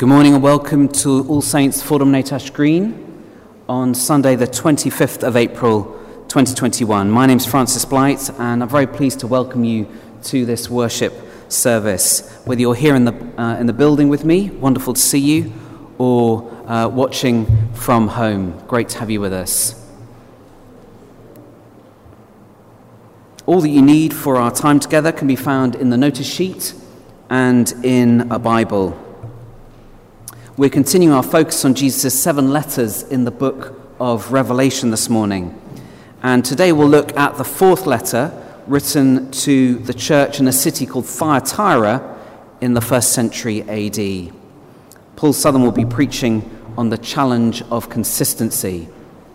Good morning and welcome to All Saints Fordham Natash Green on Sunday the 25th of April 2021. My name's Francis Blight and I'm very pleased to welcome you to this worship service. Whether you're here in the building with me, wonderful to see you, or watching from home, great to have you with us. All that you need for our time together can be found in the notice sheet and in a Bible. We're continuing our focus on Jesus' 7 letters in the book of Revelation this morning. And today we'll look at the 4th letter written to the church in a city called Thyatira in the 1st century AD. Paul Southern will be preaching on the challenge of consistency.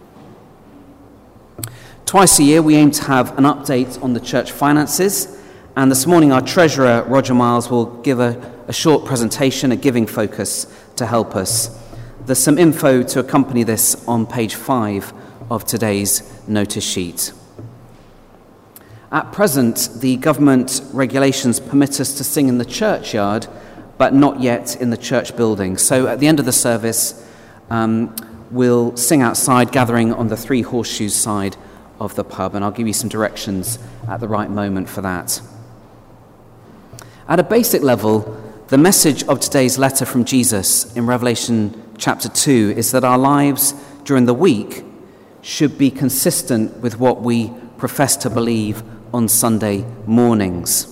Twice a year we aim to have an update on the church finances, and this morning our treasurer Roger Miles will give a short presentation, a giving focus to help us. There's some info to accompany this on page 5 of today's notice sheet. At present, the government regulations permit us to sing in the churchyard, but not yet in the church building. So at the end of the service, we'll sing outside, gathering on the Three Horseshoes side of the pub, and I'll give you some directions at the right moment for that. At a basic level, the message of today's letter from Jesus in Revelation chapter 2 is that our lives during the week should be consistent with what we profess to believe on Sunday mornings.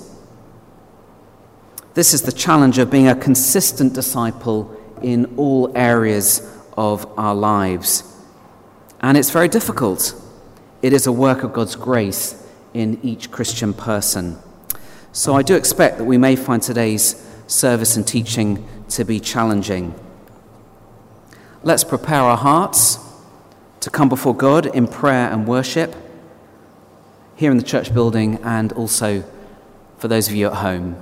This is the challenge of being a consistent disciple in all areas of our lives. And it's very difficult. It is a work of God's grace in each Christian person. So I do expect that we may find today's service and teaching to be challenging. Let's prepare our hearts to come before God in prayer and worship here in the church building and also for those of you at home.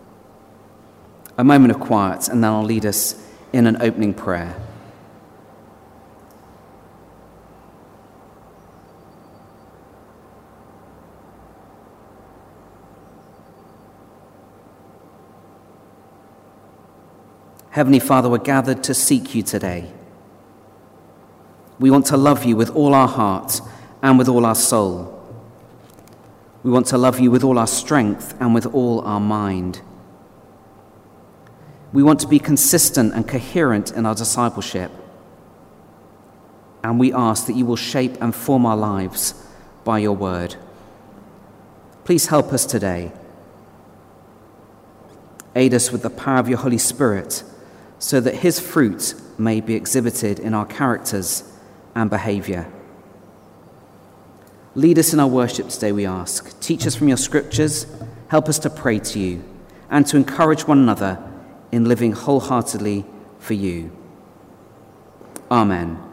A moment of quiet and then I'll lead us in an opening prayer. Heavenly Father, we're gathered to seek you today. We want to love you with all our heart and with all our soul. We want to love you with all our strength and with all our mind. We want to be consistent and coherent in our discipleship. And we ask that you will shape and form our lives by your word. Please help us today. Aid us with the power of your Holy Spirit, so that his fruit may be exhibited in our characters and behavior. Lead us in our worship today, we ask. Teach us from your scriptures, help us to pray to you, and to encourage one another in living wholeheartedly for you. Amen.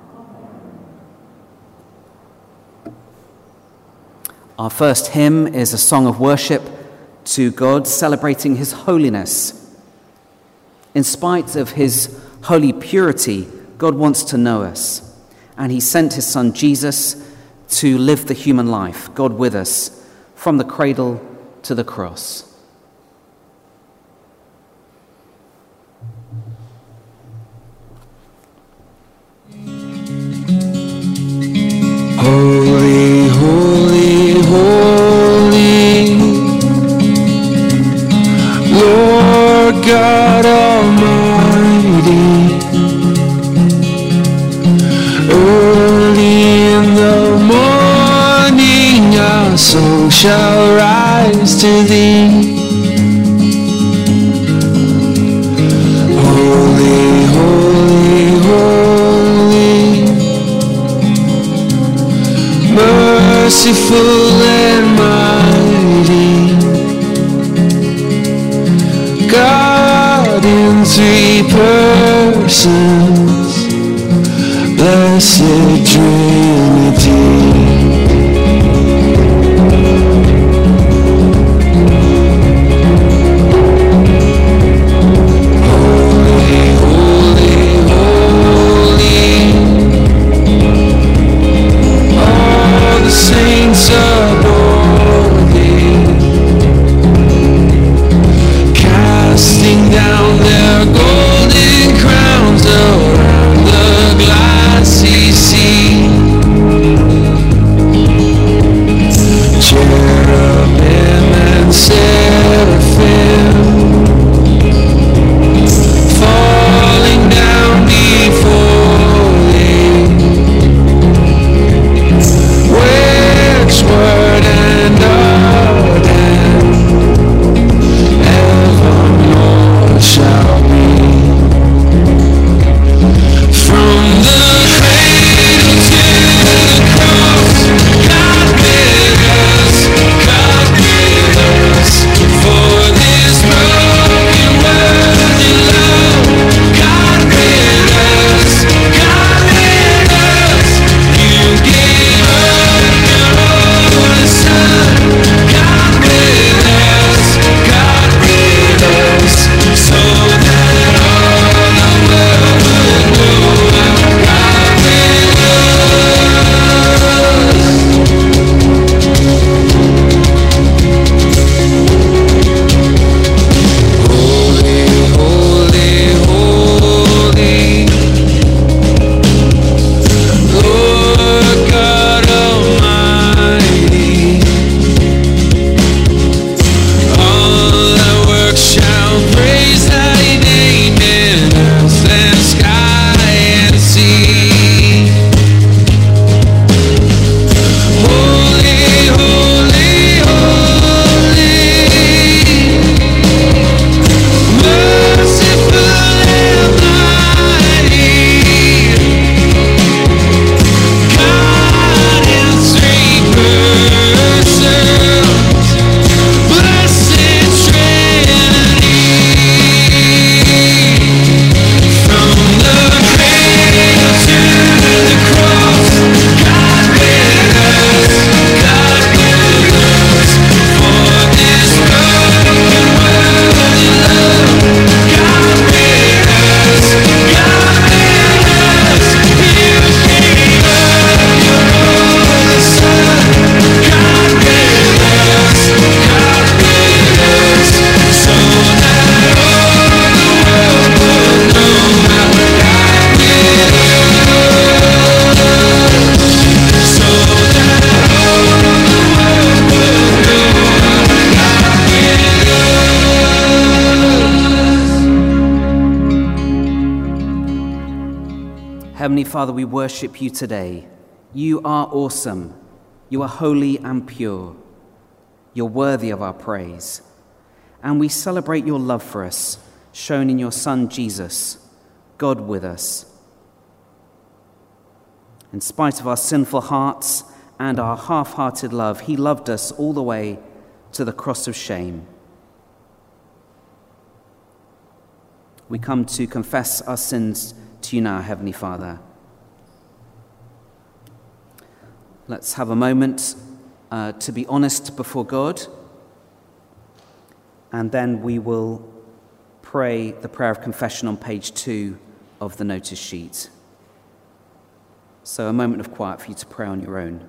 Our first hymn is a song of worship to God, celebrating his holiness. In spite of his holy purity, God wants to know us, and he sent his son Jesus to live the human life, God with us, from the cradle to the cross. Holy, holy, holy, Lord God Almighty. Early in the morning our soul shall rise to thee. Holy, holy, holy, merciful and mighty, God in 3 persons, blessed Trinity. Saints adore thee, casting down their golden crowns. Heavenly Father, we worship you today. You are awesome. You are holy and pure. You're worthy of our praise. And we celebrate your love for us, shown in your Son, Jesus, God with us. In spite of our sinful hearts and our half-hearted love, he loved us all the way to the cross of shame. We come to confess our sins to you now, Heavenly Father. Let's have a moment to be honest before God, and then we will pray the prayer of confession on page 2 of the notice sheet. So a moment of quiet for you to pray on your own.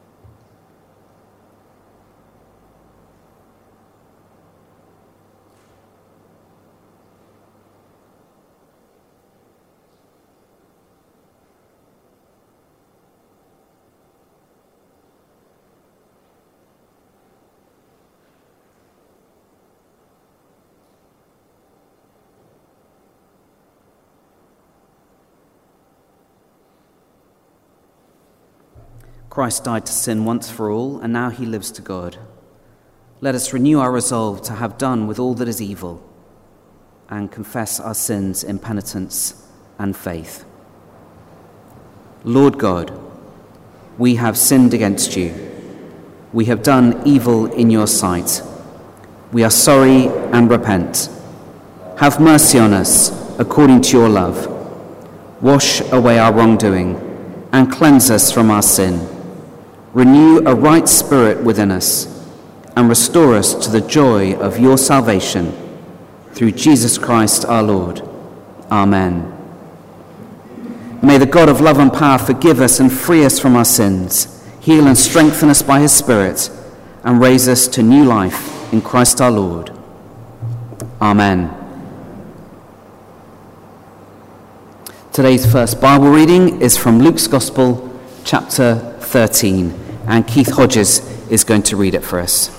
Christ died to sin once for all, and now he lives to God. Let us renew our resolve to have done with all that is evil and confess our sins in penitence and faith. Lord God, we have sinned against you. We have done evil in your sight. We are sorry and repent. Have mercy on us according to your love. Wash away our wrongdoing and cleanse us from our sin. Renew a right spirit within us and restore us to the joy of your salvation. Through Jesus Christ our Lord. Amen. May the God of love and power forgive us and free us from our sins, heal and strengthen us by his Spirit, and raise us to new life in Christ our Lord. Amen. Today's first Bible reading is from Luke's Gospel, chapter 13, and Keith Hodges is going to read it for us.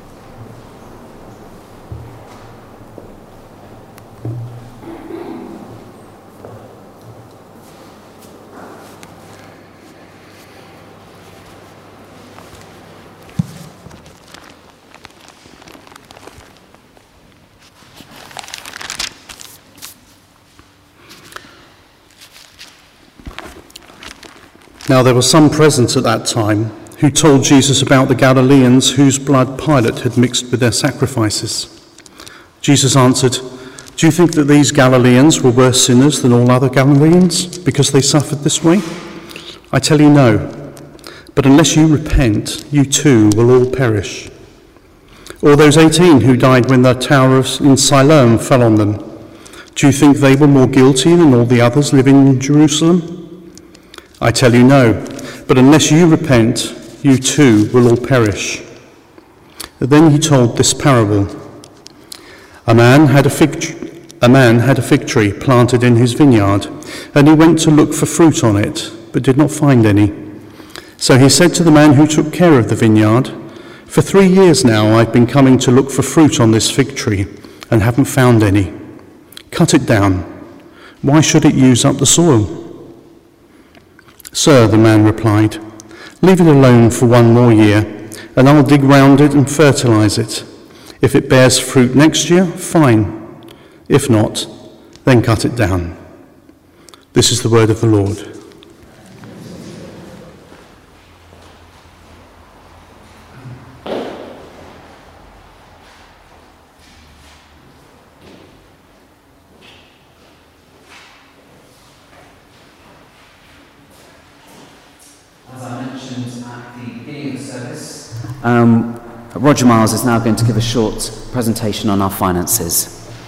Now there were some present at that time who told Jesus about the Galileans whose blood Pilate had mixed with their sacrifices. Jesus answered, "Do you think that these Galileans were worse sinners than all other Galileans because they suffered this way? I tell you no, but unless you repent, you too will all perish. Or those 18 who died when the tower in Siloam fell on them, do you think they were more guilty than all the others living in Jerusalem? I tell you no, but unless you repent, you too will all perish." Then he told this parable. A man had a fig tree planted in his vineyard, and he went to look for fruit on it, but did not find any. So he said to the man who took care of the vineyard, "For 3 years now I've been coming to look for fruit on this fig tree, and haven't found any. Cut it down. Why should it use up the soil?" "Sir," the man replied, "leave it alone for 1 more year, and I'll dig round it and fertilize it. If it bears fruit next year, fine. If not, then cut it down." This is the word of the Lord. Roger Miles is now going to give a short presentation on our finances.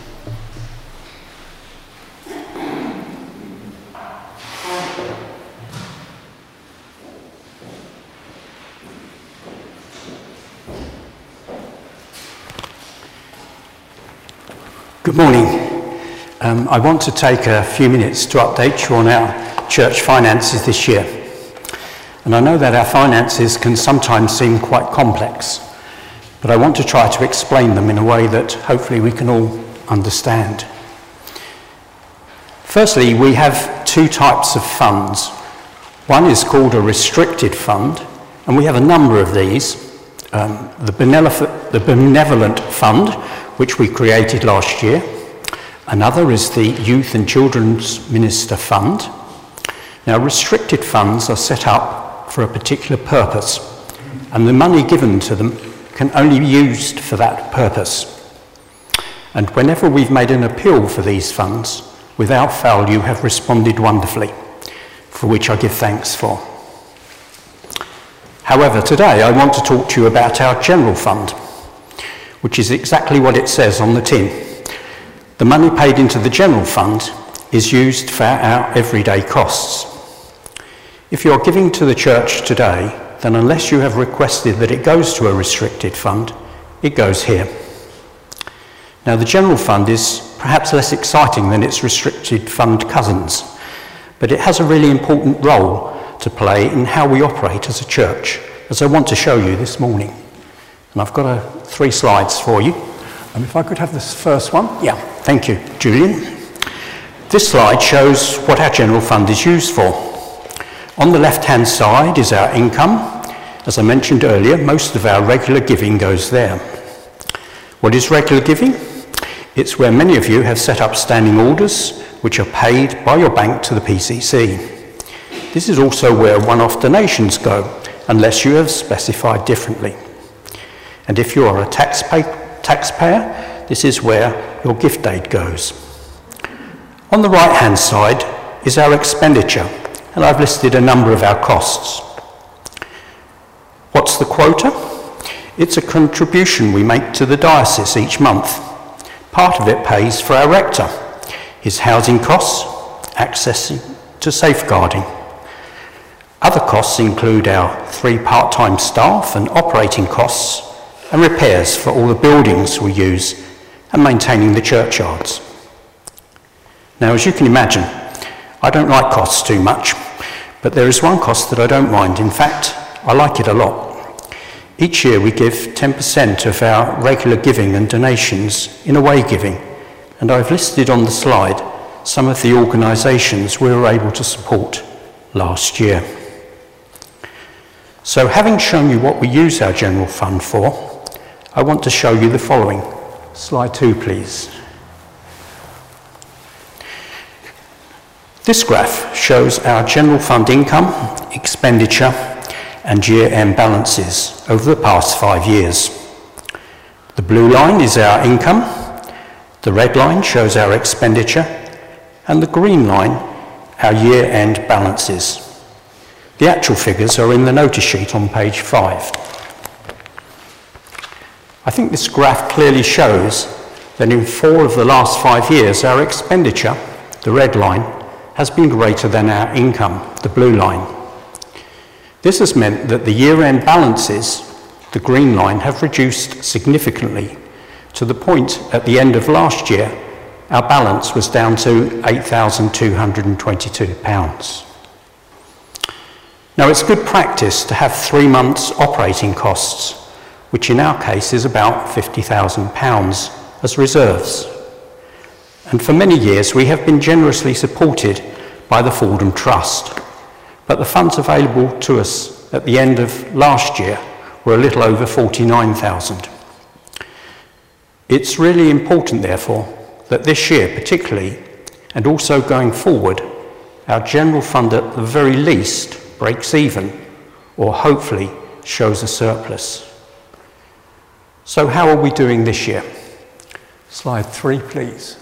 Good morning. I want to take a few minutes to update you on our church finances this year. And I know that our finances can sometimes seem quite complex, but I want to try to explain them in a way that hopefully we can all understand. Firstly, we have two types of funds. One is called a restricted fund, and we have a number of these. The Benevolent Fund, which we created last year. Another is the Youth and Children's Minister Fund. Now, restricted funds are set up for a particular purpose, and the money given to them can only be used for that purpose. And whenever we've made an appeal for these funds, without fail you have responded wonderfully, for which I give thanks for. However, today I want to talk to you about our general fund, which is exactly what it says on the tin. The money paid into the general fund is used for our everyday costs. If you're giving to the church today, then unless you have requested that it goes to a restricted fund, it goes here. Now, the general fund is perhaps less exciting than its restricted fund cousins, but it has a really important role to play in how we operate as a church, as I want to show you this morning. And I've got 3 slides for you. If I could have this first one. Yeah, thank you, Julian. This slide shows what our general fund is used for. On the left-hand side is our income. As I mentioned earlier, most of our regular giving goes there. What is regular giving? It's where many of you have set up standing orders, which are paid by your bank to the PCC. This is also where one-off donations go, unless you have specified differently. And if you are a taxpayer, this is where your gift aid goes. On the right-hand side is our expenditure, and I've listed a number of our costs. What's the quota? It's a contribution we make to the diocese each month. Part of it pays for our rector, his housing costs, access to safeguarding. Other costs include our 3 part-time staff and operating costs and repairs for all the buildings we use and maintaining the churchyards. Now, as you can imagine, I don't like costs too much, but there is one cost that I don't mind. In fact, I like it a lot. Each year we give 10% of our regular giving and donations in away giving, and I've listed on the slide some of the organisations we were able to support last year. So, having shown you what we use our general fund for, I want to show you the following. Slide 2, please. This graph shows our general fund income, expenditure, and year-end balances over the past 5 years. The blue line is our income, the red line shows our expenditure, and the green line our year-end balances. The actual figures are in the notice sheet on page 5. I think this graph clearly shows that in 4 of the last 5 years our expenditure, the red line, has been greater than our income, the blue line. This has meant that the year-end balances, the green line, have reduced significantly to the point at the end of last year our balance was down to £8,222. Now, it's good practice to have 3 months operating costs, which in our case is about £50,000 as reserves. And for many years we have been generously supported by the Fordham Trust, but the funds available to us at the end of last year were a little over 49,000. It's really important, therefore, that this year particularly, and also going forward, our general fund at the very least breaks even, or hopefully shows a surplus. So how are we doing this year? Slide 3, please.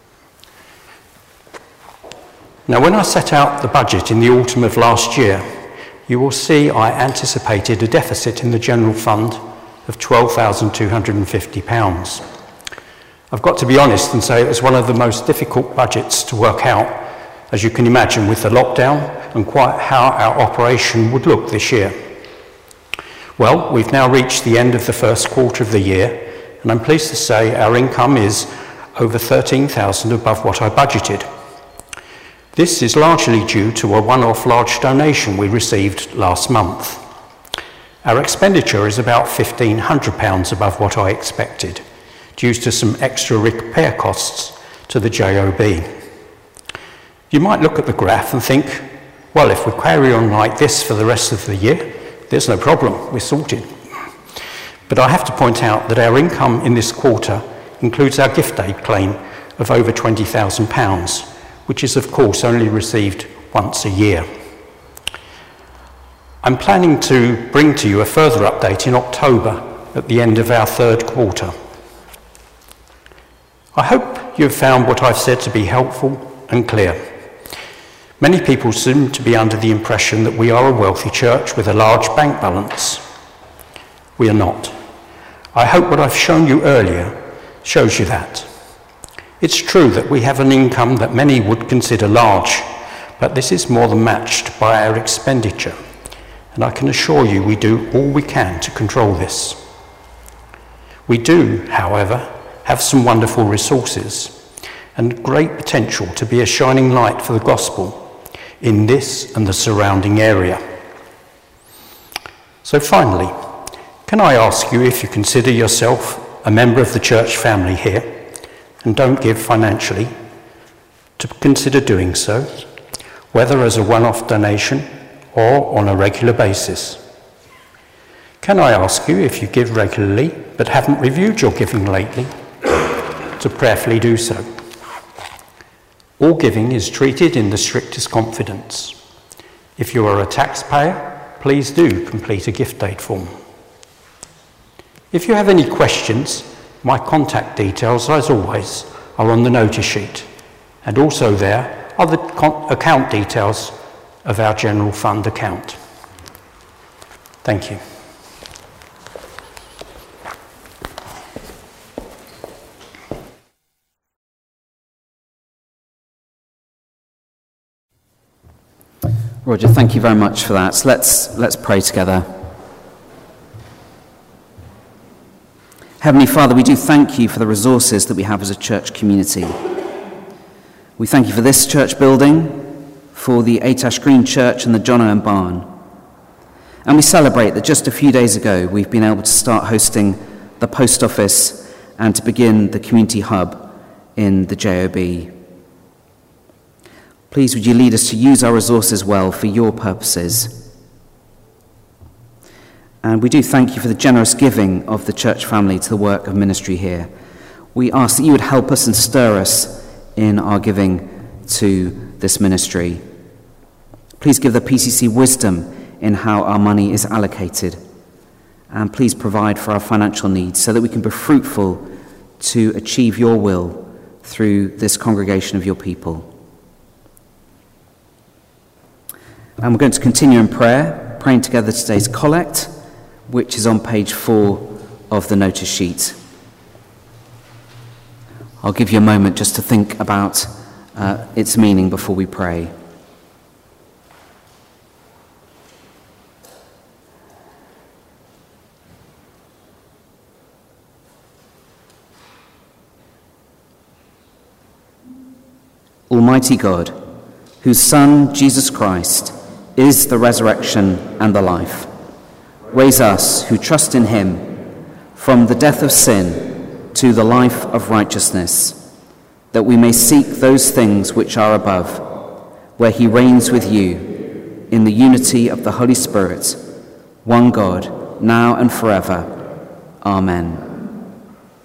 Now, when I set out the budget in the autumn of last year, you will see I anticipated a deficit in the general fund of £12,250. I've got to be honest and say it was one of the most difficult budgets to work out, as you can imagine, with the lockdown and quite how our operation would look this year. Well, we've now reached the end of the first quarter of the year, and I'm pleased to say our income is over £13,000 above what I budgeted. This is largely due to a one-off large donation we received last month. Our expenditure is about £1,500 above what I expected, due to some extra repair costs to the JOB. You might look at the graph and think, well, if we carry on like this for the rest of the year, there's no problem, we're sorted. But I have to point out that our income in this quarter includes our gift aid claim of over £20,000, which is of course only received once a year. I'm planning to bring to you a further update in October at the end of our third quarter. I hope you have found what I've said to be helpful and clear. Many people seem to be under the impression that we are a wealthy church with a large bank balance. We are not. I hope what I've shown you earlier shows you that. It's true that we have an income that many would consider large, but this is more than matched by our expenditure, and I can assure you we do all we can to control this. We do, however, have some wonderful resources and great potential to be a shining light for the gospel in this and the surrounding area. So finally, can I ask you if you consider yourself a member of the church family here and don't give financially, to consider doing so, whether as a one-off donation or on a regular basis? Can I ask you if you give regularly but haven't reviewed your giving lately, to prayerfully do so? All giving is treated in the strictest confidence. If you are a taxpayer, please do complete a gift aid form. If you have any questions, my contact details, as always, are on the notice sheet, and also there are the account details of our general fund account. Thank you. Roger, thank you very much for that. So let's pray together. Heavenly Father, we do thank you for the resources that we have as a church community. We thank you for this church building, for the 8 Ash Green Church and the John Owen Barn. And we celebrate that just a few days ago we've been able to start hosting the post office and to begin the community hub in the JOB. Please would you lead us to use our resources well for your purposes. And we do thank you for the generous giving of the church family to the work of ministry here. We ask that you would help us and stir us in our giving to this ministry. Please give the PCC wisdom in how our money is allocated. And please provide for our financial needs so that we can be fruitful to achieve your will through this congregation of your people. And we're going to continue in prayer, praying together today's collect, which is on page 4 of the notice sheet. I'll give you a moment just to think about its meaning before we pray. Almighty God, whose Son, Jesus Christ, is the resurrection and the life, raise us who trust in him from the death of sin to the life of righteousness, that we may seek those things which are above, where he reigns with you in the unity of the Holy Spirit, one God, now and forever. Amen.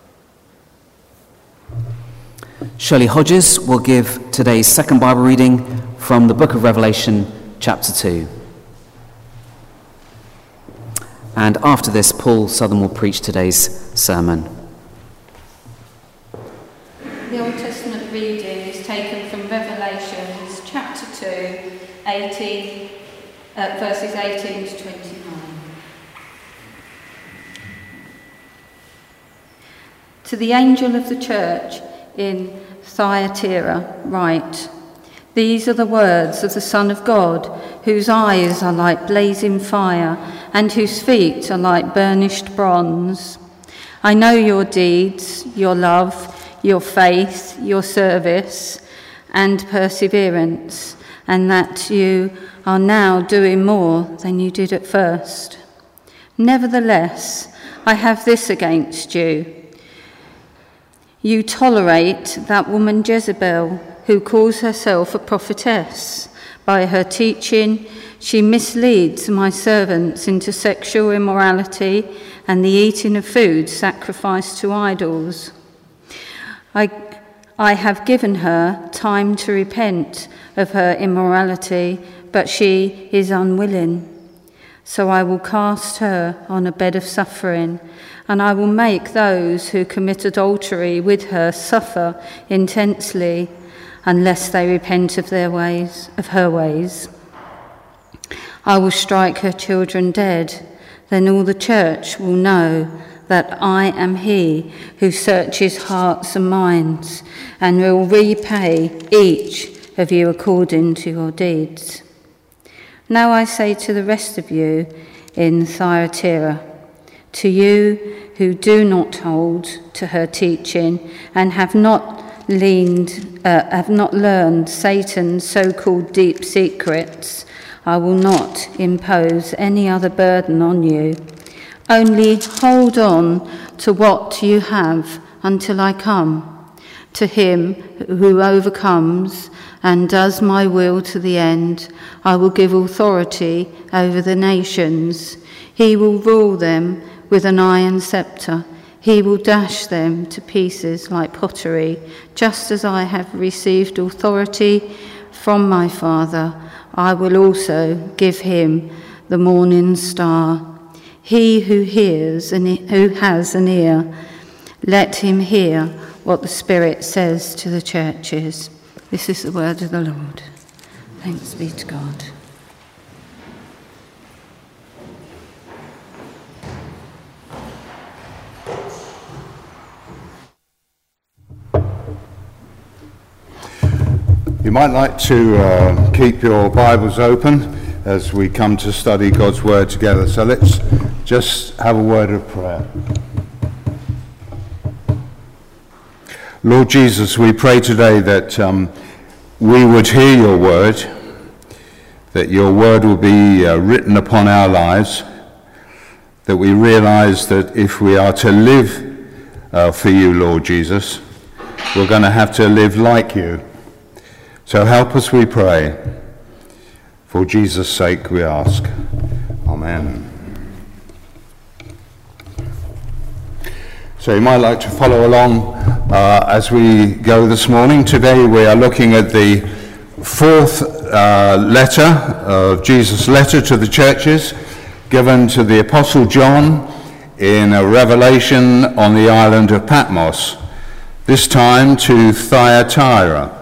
Shirley Hodges will give today's second Bible reading from the book of Revelation, chapter 2. And after this, Paul Southern will preach today's sermon. The Old Testament reading is taken from Revelations chapter 2, verses 18 to 29. To the angel of the church in Thyatira write, these are the words of the Son of God, whose eyes are like blazing fire, and whose feet are like burnished bronze. I know your deeds, your love, your faith, your service, and perseverance, and that you are now doing more than you did at first. Nevertheless, I have this against you. You tolerate that woman Jezebel, who calls herself a prophetess. By her teaching, she misleads my servants into sexual immorality and the eating of food sacrificed to idols. I have given her time to repent of her immorality, but she is unwilling. So I will cast her on a bed of suffering, and I will make those who commit adultery with her suffer intensely, unless they repent of her ways. I will strike her children dead, then all the church will know that I am he who searches hearts and minds, and will repay each of you according to your deeds. Now I say to the rest of you in Thyatira, to you who do not hold to her teaching and have not learned Satan's so-called deep secrets, I will not impose any other burden on you. Only hold on to what you have until I come. To him who overcomes and does my will to the end, I will give authority over the nations. He will rule them with an iron scepter. He will dash them to pieces like pottery. Just as I have received authority from my Father, I will also give him the morning star. He who hears and who has an ear, let him hear what the Spirit says to the churches. This is the word of the Lord. Thanks be to God. You might like to keep your Bibles open as we come to study God's Word together. So let's just have a word of prayer. Lord Jesus, we pray today that we would hear your word, that your word will be written upon our lives, that we realize that if we are to live for you, Lord Jesus, we're going to have to live like you. So help us, we pray. For Jesus' sake we ask. Amen. So you might like to follow along as we go this morning. Today we are looking at the fourth letter of Jesus' letter to the churches, given to the Apostle John in a revelation on the island of Patmos, this time to Thyatira,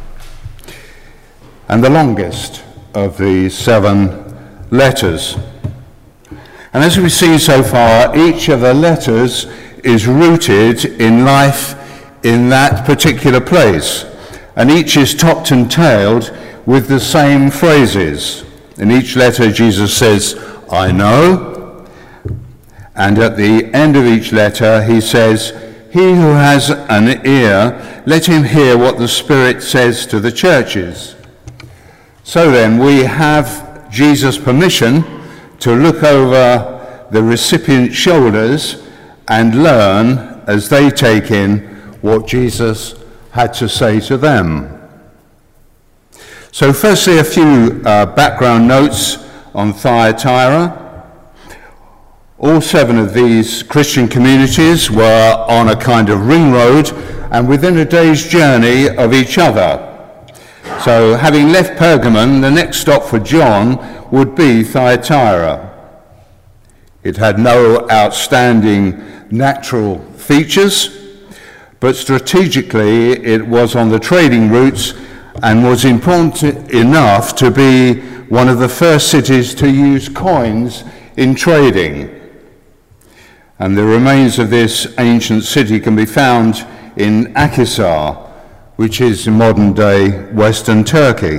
and the longest of the 7 letters. And as we've seen so far, each of the letters is rooted in life in that particular place, and each is topped and tailed with the same phrases. In each letter Jesus says, I know, and at the end of each letter he says, he who has an ear, let him hear what the Spirit says to the churches. So then, we have Jesus' permission to look over the recipient's shoulders and learn as they take in what Jesus had to say to them. So firstly, a few background notes on Thyatira. All 7 of these Christian communities were on a kind of ring road and within a day's journey of each other. So having left Pergamon, the next stop for John would be Thyatira. It had no outstanding natural features, but strategically it was on the trading routes and was important enough to be one of the first cities to use coins in trading. And the remains of this ancient city can be found in Akhisar, which is modern-day Western Turkey.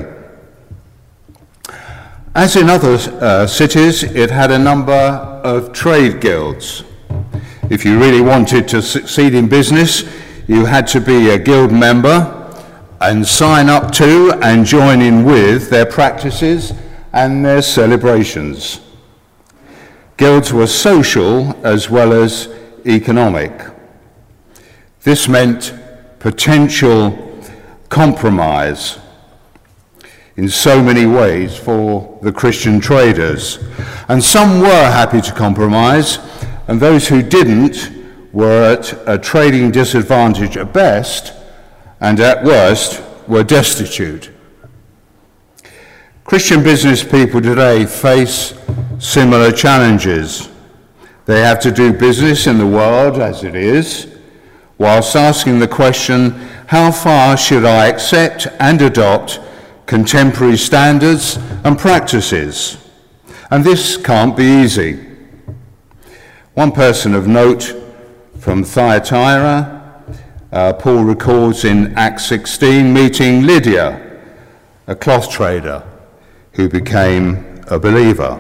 As in other cities, it had a number of trade guilds. If you really wanted to succeed in business, you had to be a guild member and sign up to and join in with their practices and their celebrations. Guilds were social as well as economic. This meant potential compromise in so many ways for the Christian traders. And some were happy to compromise, and those who didn't were at a trading disadvantage at best, and at worst were destitute. Christian business people today face similar challenges. They have to do business in the world as it is, whilst asking the question, how far should I accept and adopt contemporary standards and practices? And this can't be easy. One person of note from Thyatira, Paul records in Acts 16 meeting Lydia, a cloth trader who became a believer.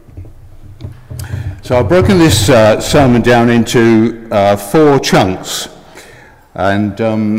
So I've broken this sermon down into 4 chunks, and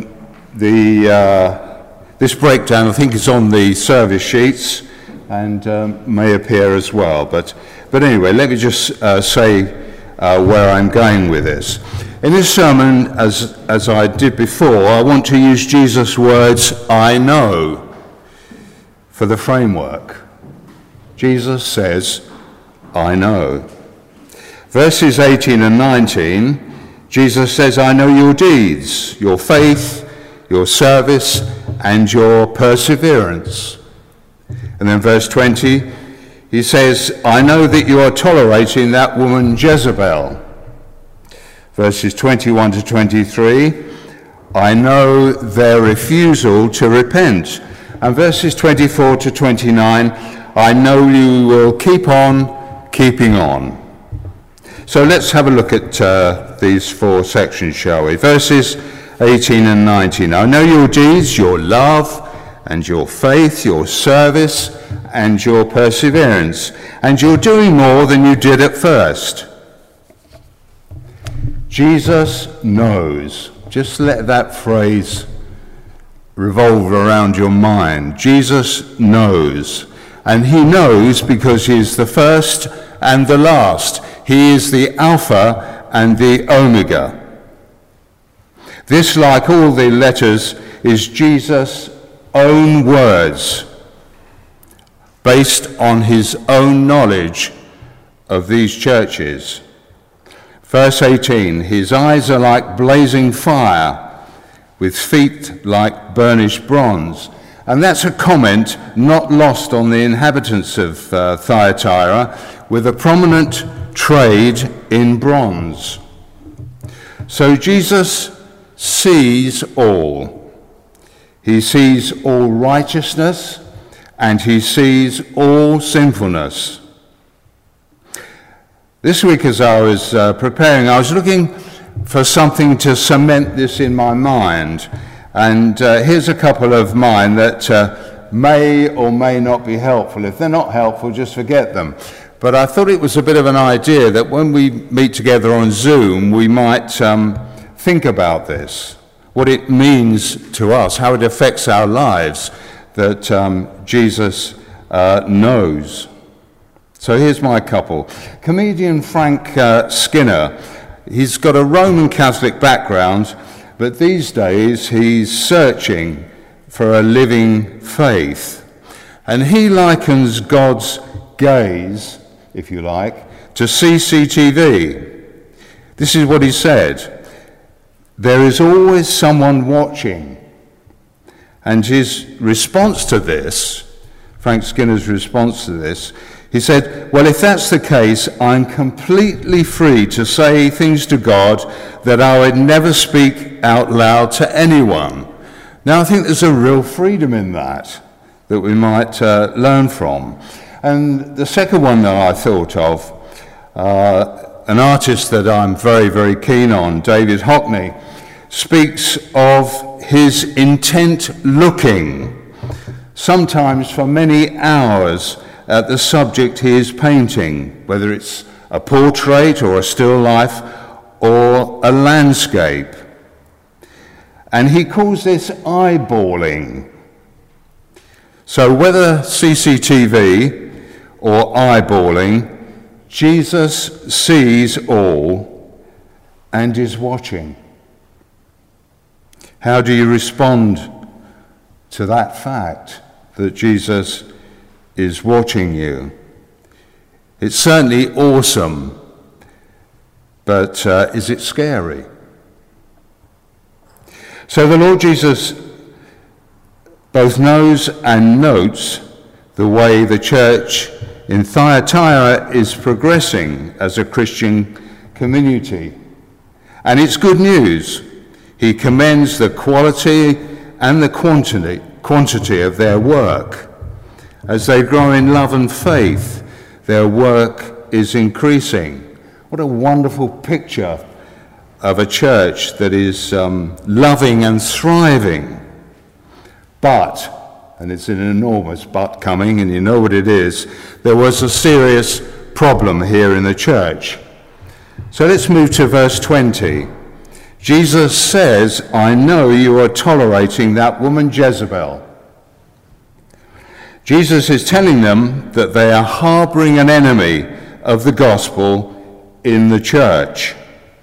this breakdown I think is on the service sheets and may appear as well. But anyway, let me just say where I'm going with this. In this sermon, as I did before, I want to use Jesus' words, I know, for the framework. Jesus says, I know. Verses 18 and 19, Jesus says, I know your deeds, your faith, your service, and your perseverance. And then verse 20, he says, I know that you are tolerating that woman Jezebel. Verses 21 to 23, I know their refusal to repent. And verses 24 to 29, I know you will keep on keeping on. So let's have a look at these 4 sections, shall we? Verses 18 and 19. I know your deeds, your love, and your faith, your service, and your perseverance, and you're doing more than you did at first. Jesus knows. Just let that phrase revolve around your mind. Jesus knows. And he knows because he is the first and the last. He is the Alpha and the Omega. This, like all the letters, is Jesus' own words, based on his own knowledge of these churches. Verse 18, his eyes are like blazing fire, with feet like burnished bronze. And that's a comment not lost on the inhabitants of Thyatira, with a prominent trade in bronze. So Jesus sees all. He sees all righteousness, and he sees all sinfulness. This week, as I was preparing, I was looking for something to cement this in my mind. And here's a couple of mine that may or may not be helpful. If they're not helpful, just forget them. But I thought it was a bit of an idea that when we meet together on Zoom, we might think about this, what it means to us, how it affects our lives, that Jesus knows. So here's my couple. Comedian Frank Skinner, he's got a Roman Catholic background, but these days he's searching for a living faith. And he likens God's gaze, if you like, to CCTV. This is what he said: there is always someone watching. And his response to this, Frank Skinner's response to this, he said, well, if that's the case, I'm completely free to say things to God that I would never speak out loud to anyone. Now, I think there's a real freedom in that we might learn from. And the second one that I thought of, an artist that I'm very, very keen on, David Hockney, speaks of his intent looking, sometimes for many hours, at the subject he is painting, whether it's a portrait or a still life or a landscape. And he calls this eyeballing. So whether CCTV or eyeballing, Jesus sees all and is watching. How do you respond to that fact that Jesus is watching you. It's certainly awesome, but is it scary? So the Lord Jesus both knows and notes the way the church in Thyatira is progressing as a Christian community. And it's good news. He commends the quality and the quantity of their work. As they grow in love and faith, their work is increasing. What a wonderful picture of a church that is loving and thriving. But, and it's an enormous but coming, and you know what it is, there was a serious problem here in the church. So let's move to verse 20. Jesus says, I know you are tolerating that woman Jezebel. Jesus is telling them that they are harboring an enemy of the gospel in the church.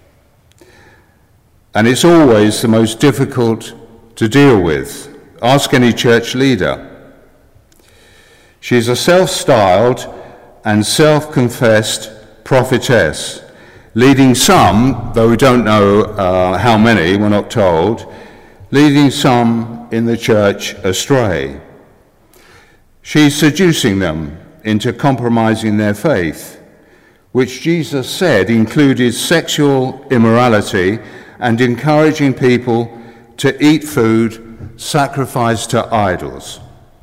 And it's always the most difficult to deal with. Ask any church leader. She's a self-styled and self-confessed prophetess, leading some, though we don't know how many, we're not told, leading some in the church astray. She's seducing them into compromising their faith, which Jesus said included sexual immorality and encouraging people to eat food sacrificed to idols.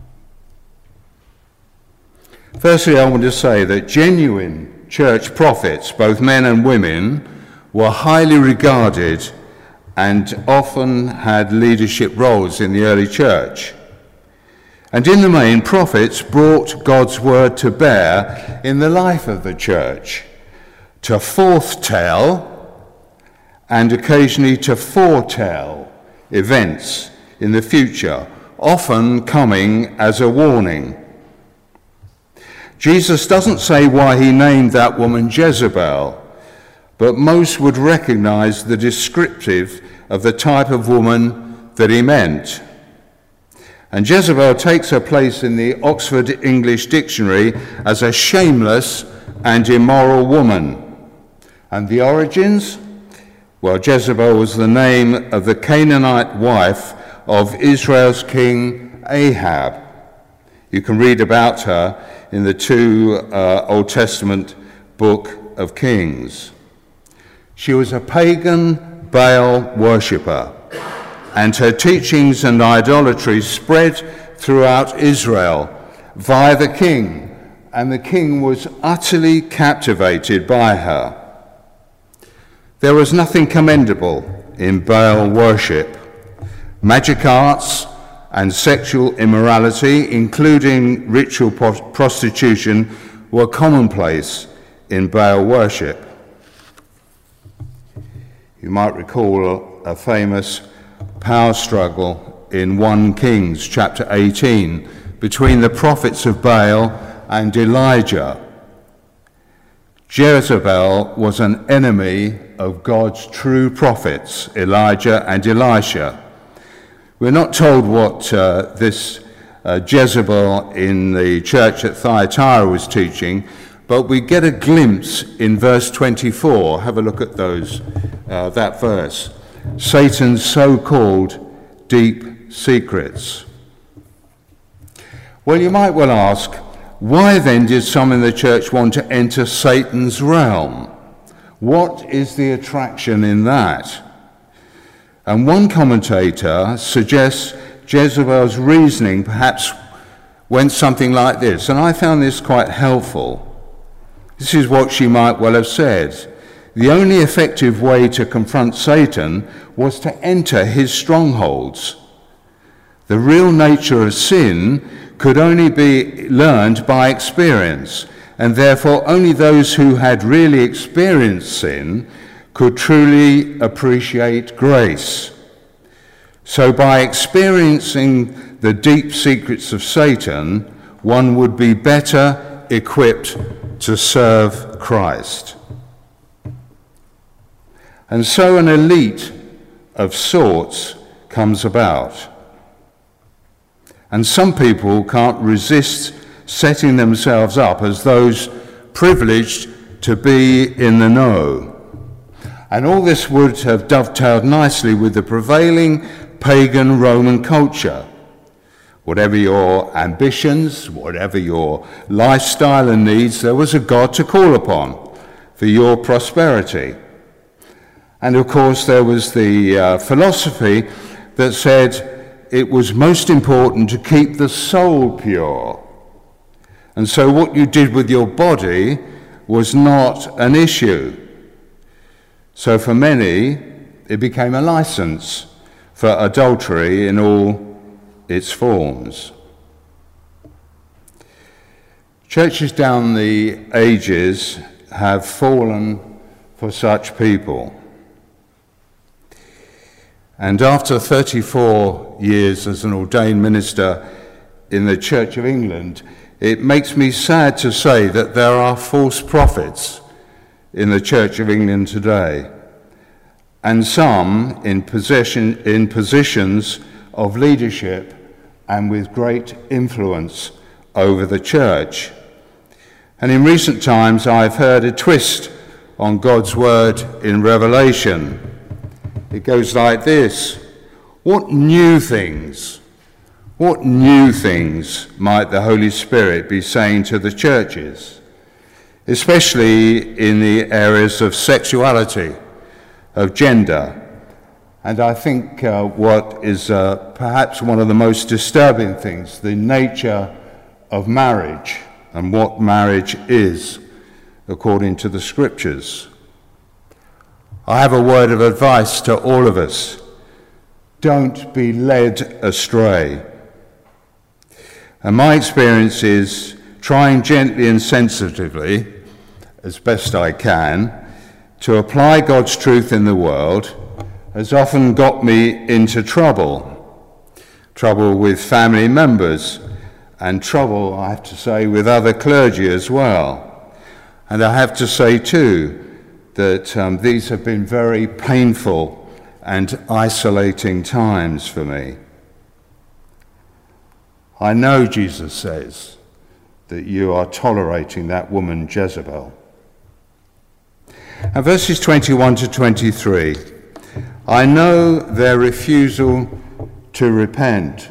Firstly, I want to say that genuine church prophets, both men and women, were highly regarded and often had leadership roles in the early church. And in the main, prophets brought God's word to bear in the life of the church, to forthtell and occasionally to foretell events in the future, often coming as a warning. Jesus doesn't say why he named that woman Jezebel, but most would recognize the descriptive of the type of woman that he meant. And Jezebel takes her place in the Oxford English Dictionary as a shameless and immoral woman. And the origins? Well, Jezebel was the name of the Canaanite wife of Israel's king Ahab. You can read about her in the two Old Testament book of Kings. She was a pagan Baal worshipper, and her teachings and idolatry spread throughout Israel via the king, and the king was utterly captivated by her. There was nothing commendable in Baal worship. Magic arts and sexual immorality, including ritual prostitution, were commonplace in Baal worship. You might recall a famous power struggle in 1 Kings chapter 18 between the prophets of Baal and Elijah. Jezebel was an enemy of God's true prophets, Elijah and Elisha. We're not told what this Jezebel in the church at Thyatira was teaching, but we get a glimpse in verse 24. Have a look at that verse. Satan's so-called deep secrets. Well, you might well ask, why then did some in the church want to enter Satan's realm? What is the attraction in that? And one commentator suggests Jezebel's reasoning perhaps went something like this, and I found this quite helpful. This is what she might well have said. The only effective way to confront Satan was to enter his strongholds. The real nature of sin could only be learned by experience, and therefore only those who had really experienced sin could truly appreciate grace. So by experiencing the deep secrets of Satan, one would be better equipped to serve Christ. And so an elite of sorts comes about. And some people can't resist setting themselves up as those privileged to be in the know. And all this would have dovetailed nicely with the prevailing pagan Roman culture. Whatever your ambitions, whatever your lifestyle and needs, there was a God to call upon for your prosperity. And of course there was the philosophy that said it was most important to keep the soul pure. And so what you did with your body was not an issue. So for many, it became a license for adultery in all its forms. Churches down the ages have fallen for such people. And after 34 years as an ordained minister in the Church of England, it makes me sad to say that there are false prophets in the Church of England today, and some in positions of leadership and with great influence over the church. And in recent times I've heard a twist on God's word in Revelation. It goes like this: what new things might the Holy Spirit be saying to the churches, especially in the areas of sexuality, of gender, and I think what is perhaps one of the most disturbing things, the nature of marriage and what marriage is according to the scriptures. I have a word of advice to all of us: don't be led astray. And my experience is trying gently and sensitively, as best I can, to apply God's truth in the world has often got me into trouble with family members, and trouble, I have to say, with other clergy as well. And I have to say too that these have been very painful and isolating times for me. I know Jesus says that you are tolerating that woman Jezebel. And verses 21 to 23, I know their refusal to repent.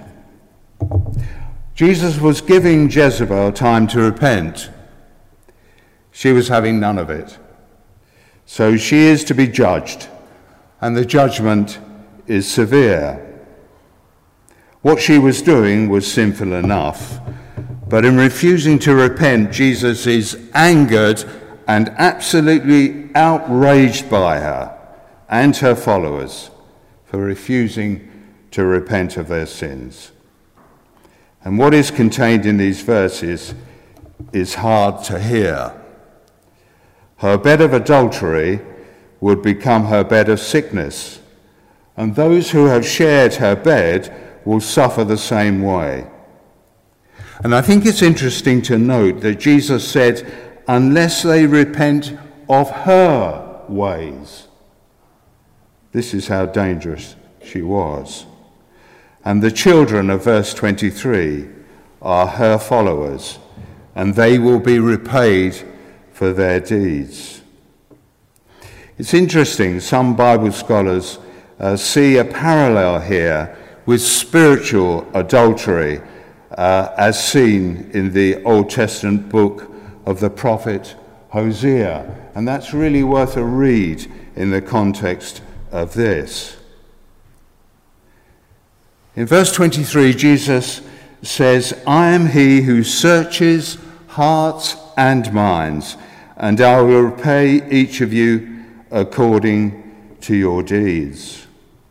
Jesus was giving Jezebel time to repent. She was having none of it. So she is to be judged, and the judgment is severe. What she was doing was sinful enough, but in refusing to repent, Jesus is angered and absolutely outraged by her and her followers for refusing to repent of their sins. And what is contained in these verses is hard to hear. Her bed of adultery would become her bed of sickness, and those who have shared her bed will suffer the same way. And I think it's interesting to note that Jesus said, unless they repent of her ways. This is how dangerous she was. And the children of verse 23 are her followers, and they will be repaid for their deeds. It's interesting, some Bible scholars see a parallel here with spiritual adultery as seen in the Old Testament book of the prophet Hosea. And that's really worth a read in the context of this. In verse 23, Jesus says, I am he who searches hearts and minds, and I will repay each of you according to your deeds.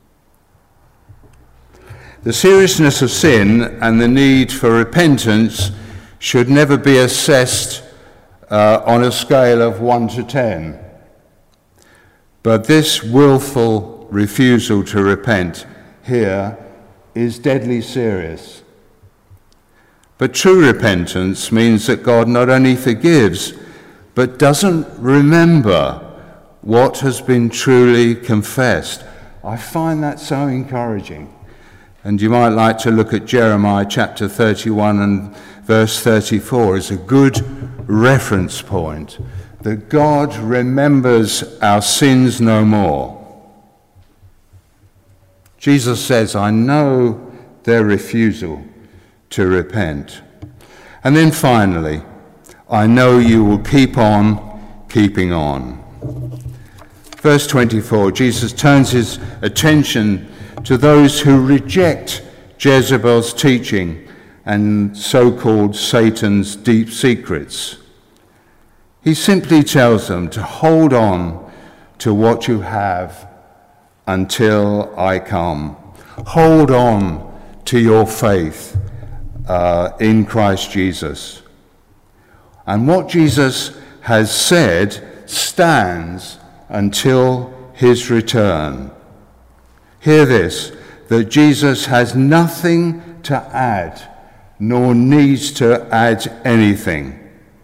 The seriousness of sin and the need for repentance should never be assessed on a scale of 1 to 10. But this willful refusal to repent here is deadly serious. But true repentance means that God not only forgives, but doesn't remember what has been truly confessed. I find that so encouraging. And you might like to look at Jeremiah chapter 31 and verse 34 as a good reference point, that God remembers our sins no more. Jesus says, I know their refusal to repent. And then finally, I know you will keep on keeping on. Verse 24, Jesus turns his attention to those who reject Jezebel's teaching and so-called Satan's deep secrets. He simply tells them to hold on to what you have until I come. Hold on to your faith in Christ Jesus. And what Jesus has said stands until his return. Hear this, that Jesus has nothing to add, nor needs to add anything.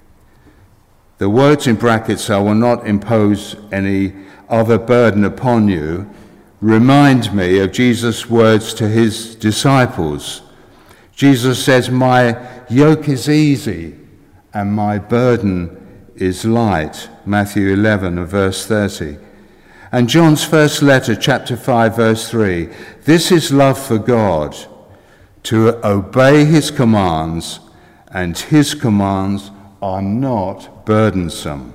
The words in brackets, I will not impose any other burden upon you, remind me of Jesus' words to his disciples. Jesus says, my yoke is easy and my burden is light. Matthew 11 and verse 30. And John's first letter, chapter 5, verse 3. This is love for God, to obey his commands, and his commands are not burdensome.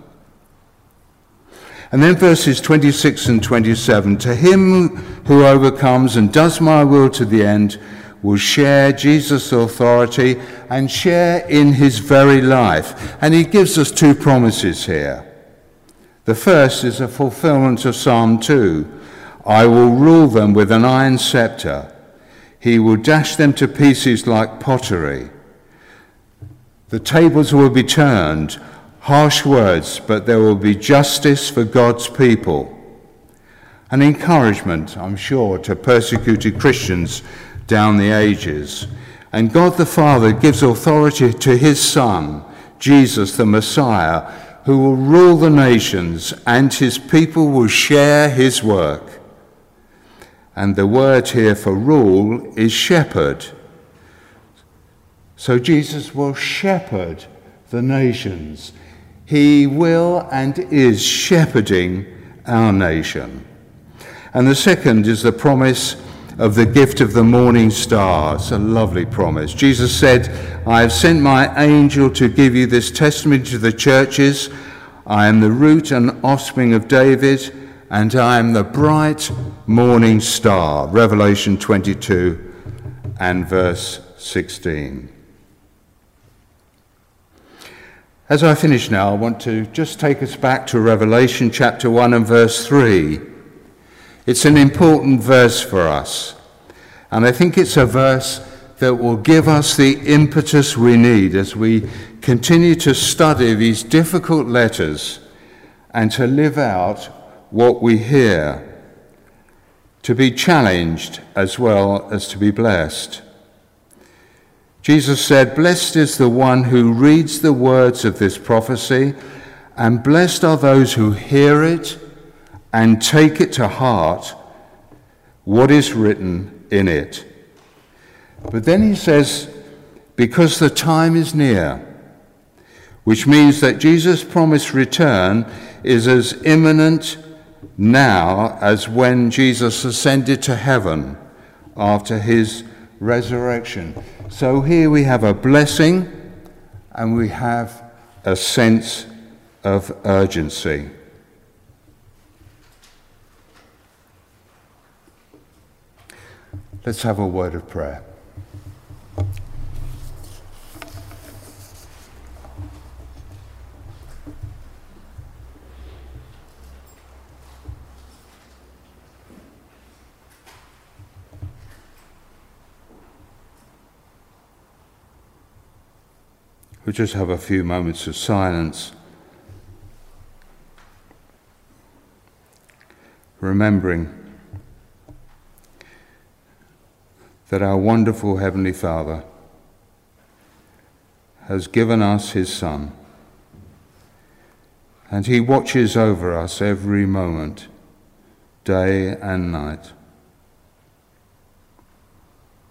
And then verses 26 and 27. To him who overcomes and does my will to the end will share Jesus' authority and share in his very life. And he gives us two promises here. The first is a fulfillment of Psalm 2. I will rule them with an iron scepter. He will dash them to pieces like pottery. The tables will be turned, harsh words, but there will be justice for God's people. An encouragement, I'm sure, to persecuted Christians down the ages. And God the Father gives authority to his Son, Jesus the Messiah, who will rule the nations, and his people will share his work. And the word here for rule is shepherd. So Jesus will shepherd the nations. He will and is shepherding our nation. And the second is the promise of the gift of the morning star. It's a lovely promise. Jesus said, I have sent my angel to give you this testimony to the churches. I am the root and offspring of David, and I am the bright morning star. Revelation 22 and verse 16. As I finish now, I want to just take us back to Revelation chapter 1 and verse 3. It's an important verse for us, and I think it's a verse that will give us the impetus we need as we continue to study these difficult letters and to live out what we hear, to be challenged as well as to be blessed. Jesus said, blessed is the one who reads the words of this prophecy, and blessed are those who hear it and take it to heart, what is written in it. But then he says, because the time is near, which means that Jesus' promised return is as imminent now as when Jesus ascended to heaven after his resurrection. So here we have a blessing and we have a sense of urgency. Let's have a word of prayer. We'll just have a few moments of silence, remembering that our wonderful Heavenly Father has given us his Son, and he watches over us every moment, day and night.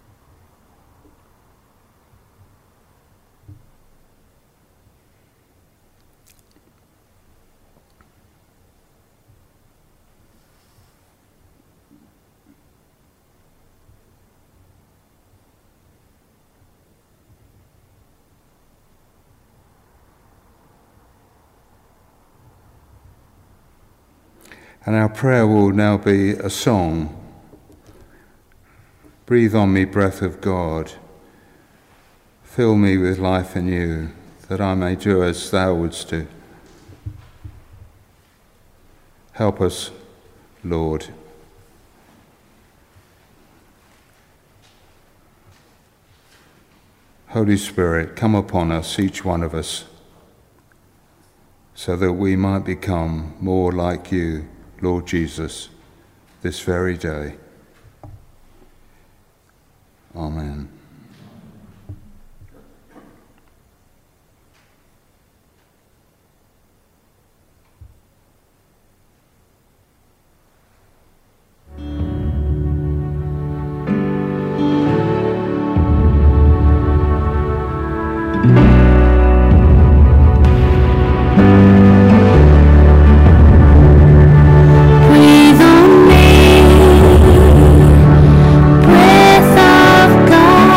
And our prayer will now be a song. Breathe on me, breath of God. Fill me with life anew, that I may do as thou wouldst do. Help us, Lord. Holy Spirit, come upon us, each one of us, so that we might become more like you, Lord Jesus, this very day. Amen. Breathe on me, breath of God.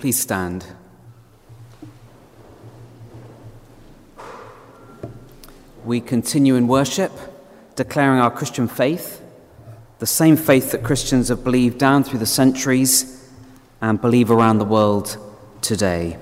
please stand? We continue in worship, declaring our Christian faith, the same faith that Christians have believed down through the centuries and believe around the world today.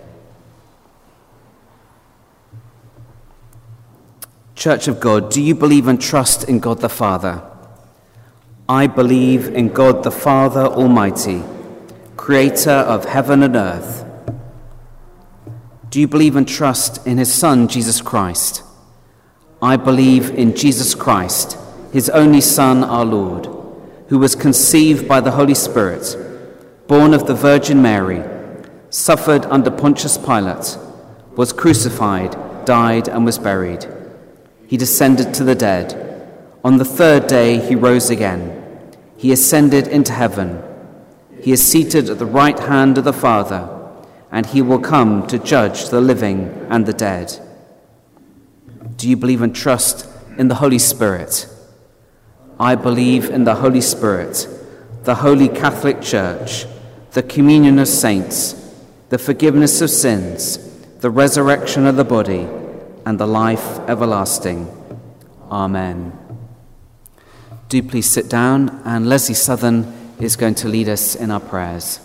Church of God, do you believe and trust in God the Father? I believe in God the Father Almighty, creator of heaven and earth. Do you believe and trust in his Son, Jesus Christ? I believe in Jesus Christ, his only Son, our Lord, who was conceived by the Holy Spirit, born of the Virgin Mary, suffered under Pontius Pilate, was crucified, died, and was buried. He descended to the dead. On the third day he rose again. He ascended into heaven. He is seated at the right hand of the Father, and he will come to judge the living and the dead. Do you believe and trust in the Holy Spirit? I believe in the Holy Spirit, the Holy Catholic Church, the communion of saints, the forgiveness of sins, the resurrection of the body, and the life everlasting. Amen. Do please sit down, and Leslie Southern is going to lead us in our prayers.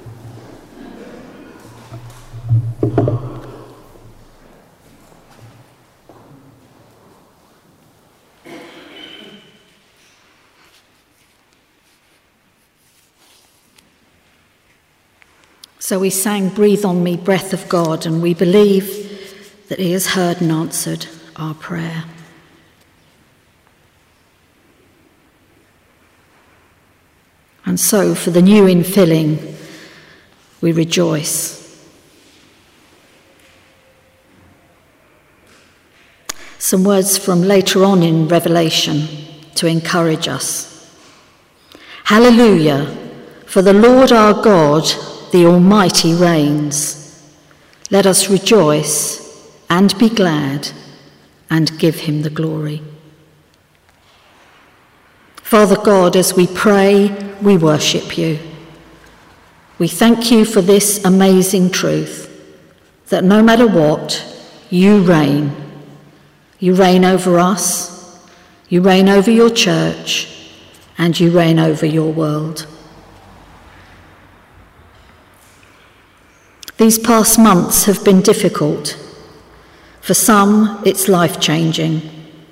So we sang Breathe on Me, Breath of God, and we believe that he has heard and answered our prayer. And so for the new infilling, we rejoice. Some words from later on in Revelation to encourage us. Hallelujah, for the Lord our God, the Almighty reigns. Let us rejoice and be glad and give him the glory. Father God, as we pray, we worship you. We thank you for this amazing truth, that no matter what, you reign. You reign over us, you reign over your church, and you reign over your world. These past months have been difficult. For some, it's life-changing.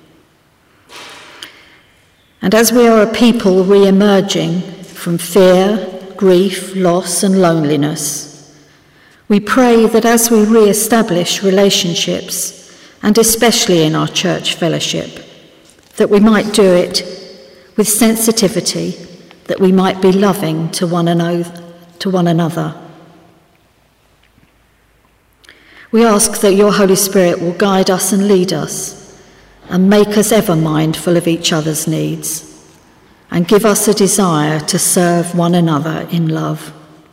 And as we are a people re-emerging from fear, grief, loss, and loneliness, we pray that as we re-establish relationships, and especially in our church fellowship, that we might do it with sensitivity, that we might be loving to one another. We ask that your Holy Spirit will guide us and lead us and make us ever mindful of each other's needs and give us a desire to serve one another in love.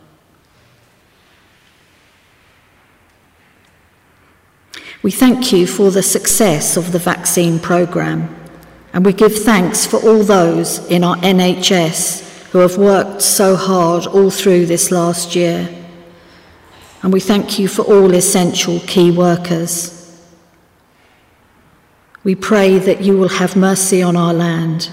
We thank you for the success of the vaccine programme, and we give thanks for all those in our NHS who have worked so hard all through this last year. And we thank you for all essential key workers. We pray that you will have mercy on our land,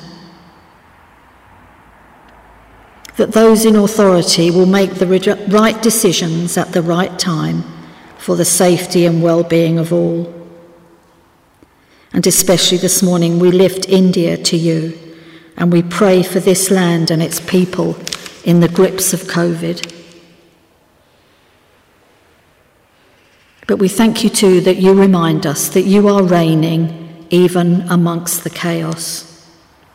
that those in authority will make the right decisions at the right time for the safety and well-being of all. And especially this morning, we lift India to you, and we pray for this land and its people in the grips of COVID. But we thank you too that you remind us that you are reigning even amongst the chaos.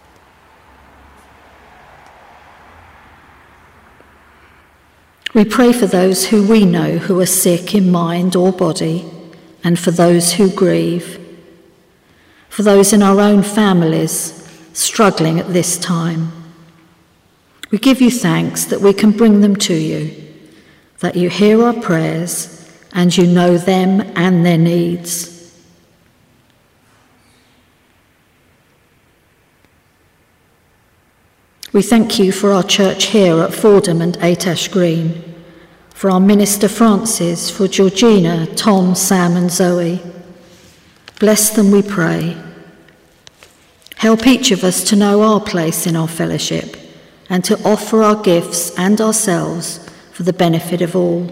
We pray for those who we know who are sick in mind or body, and for those who grieve, for those in our own families struggling at this time. We give you thanks that we can bring them to you, that you hear our prayers and you know them and their needs. We thank you for our church here at Fordham and 8 Ash Green, for our minister Francis, for Georgina, Tom, Sam and Zoe. Bless them, we pray. Help each of us to know our place in our fellowship and to offer our gifts and ourselves for the benefit of all.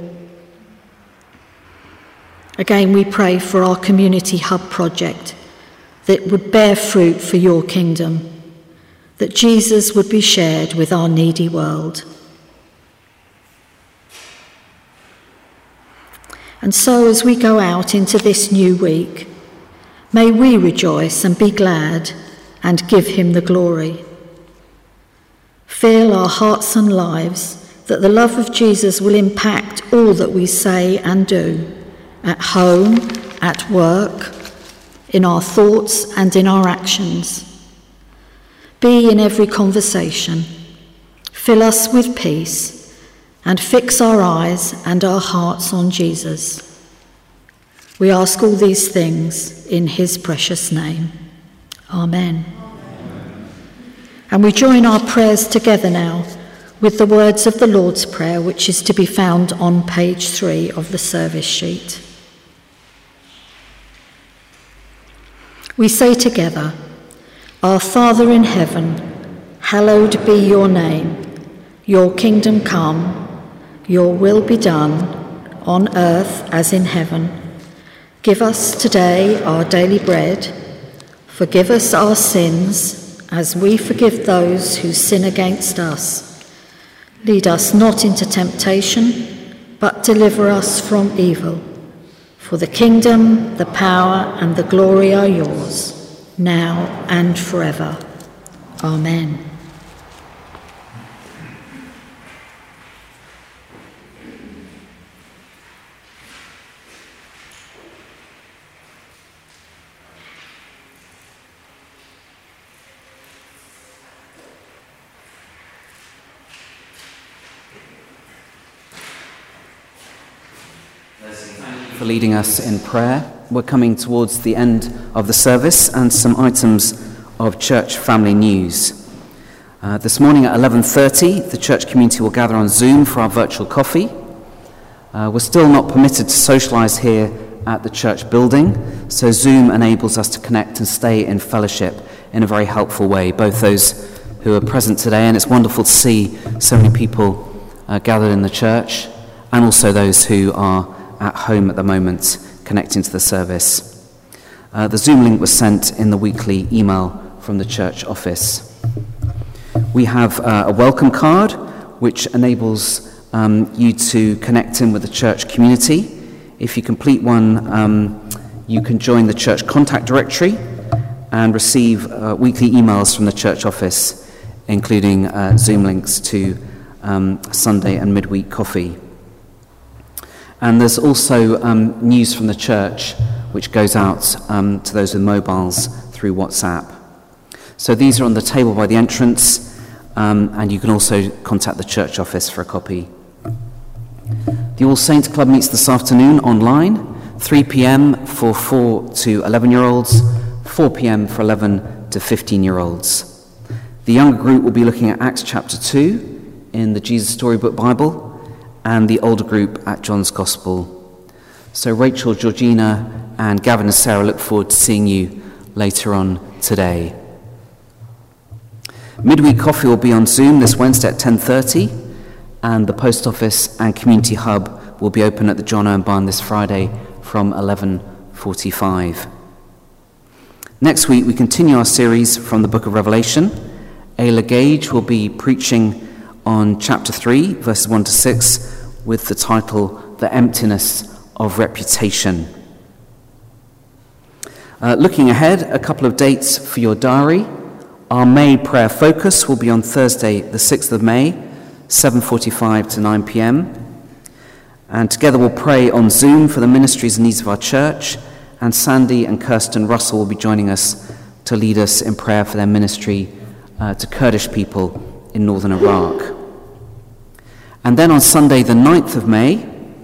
Again, we pray for our community hub project that would bear fruit for your kingdom, that Jesus would be shared with our needy world. And so as we go out into this new week, may we rejoice and be glad and give him the glory. Fill our hearts and lives that the love of Jesus will impact all that we say and do, at home, at work, in our thoughts and in our actions. Be in every conversation. Fill us with peace and fix our eyes and our hearts on Jesus. We ask all these things in his precious name. Amen. And we join our prayers together now with the words of the Lord's Prayer, which is to be found on page 3 of the service sheet. We say together, Our Father in heaven, hallowed be your name. Your kingdom come, your will be done, on earth as in heaven. Give us today our daily bread. Forgive us our sins, as we forgive those who sin against us. Lead us not into temptation, but deliver us from evil. For the kingdom, the power, and the glory are yours, now and forever. Amen. For leading us in prayer. We're coming towards the end of the service and some items of church family news. This morning at 11:30, the church community will gather on Zoom for our virtual coffee. We're still not permitted to socialise here at the church building, so Zoom enables us to connect and stay in fellowship in a very helpful way, both those who are present today, and it's wonderful to see so many people gathered in the church, and also those who are at home at the moment connecting to the service. The Zoom link was sent in the weekly email from the church office. We have a welcome card which enables you to connect in with the church community. If you complete one, you can join the church contact directory and receive weekly emails from the church office, including Zoom links to Sunday and midweek coffee. And there's also news from the church which goes out to those with mobiles through WhatsApp. So these are on the table by the entrance, and you can also contact the church office for a copy. The All Saints Club meets this afternoon online, 3 p.m. for 4 to 11-year-olds, 4 p.m. for 11 to 15-year-olds. The younger group will be looking at Acts chapter 2 in the Jesus Storybook Bible, and the older group at John's Gospel. So Rachel, Georgina, and Gavin and Sarah look forward to seeing you later on today. Midweek coffee will be on Zoom this Wednesday at 10:30, and the post office and community hub will be open at the John Owen Barn this Friday from 11:45. Next week we continue our series from the book of Revelation. Ayla Gage will be preaching on chapter 3, verses 1 to 6, with the title, The Emptiness of Reputation. Looking ahead, a couple of dates for your diary. Our May prayer focus will be on Thursday, the 6th of May, 7:45 to 9 p.m. And together we'll pray on Zoom for the ministries and needs of our church, and Sandy and Kirsten Russell will be joining us to lead us in prayer for their ministry to Kurdish people in northern Iraq. And then on Sunday, the 9th of May,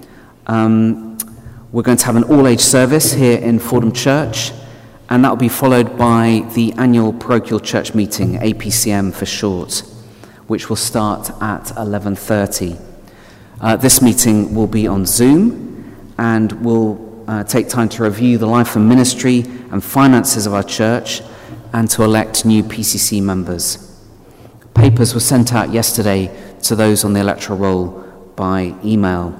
we're going to have an all-age service here in Fordham Church, and that will be followed by the annual parochial church meeting, APCM for short, which will start at 11:30. This meeting will be on Zoom, and we'll take time to review the life and ministry and finances of our church and to elect new PCC members. Papers were sent out yesterday to those on the electoral roll by email.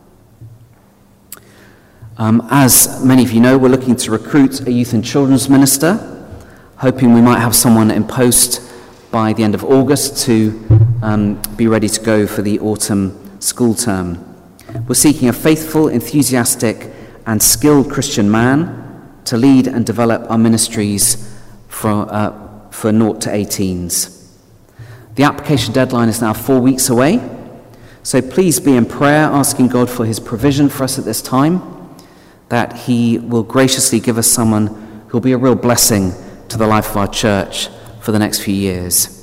As many of you know, we're looking to recruit a youth and children's minister, hoping we might have someone in post by the end of August to be ready to go for the autumn school term. We're seeking a faithful, enthusiastic, and skilled Christian man to lead and develop our ministries for 0 to 18s. The application deadline is now 4 weeks away, so please be in prayer, asking God for his provision for us at this time, that he will graciously give us someone who will be a real blessing to the life of our church for the next few years.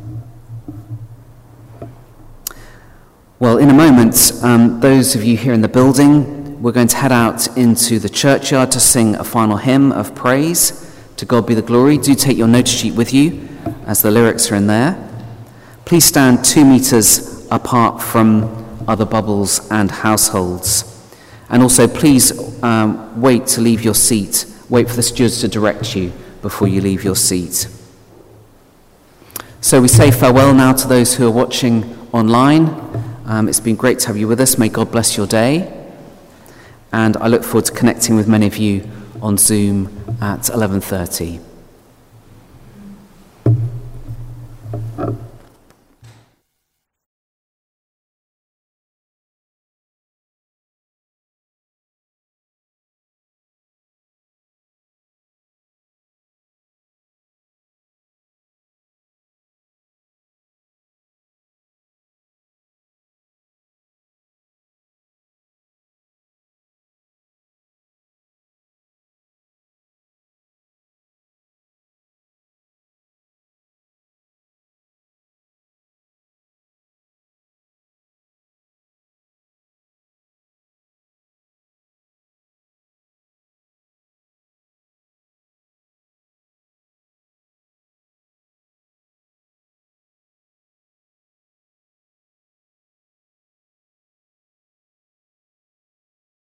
Well, in a moment, those of you here in the building, we're going to head out into the churchyard to sing a final hymn of praise. To God be the glory. Do take your notice sheet with you, as the lyrics are in there. Please stand 2 meters apart from other bubbles and households. And also, please wait to leave your seat. Wait for the stewards to direct you before you leave your seat. So we say farewell now to those who are watching online. It's been great to have you with us. May God bless your day. And I look forward to connecting with many of you on Zoom at 11:30.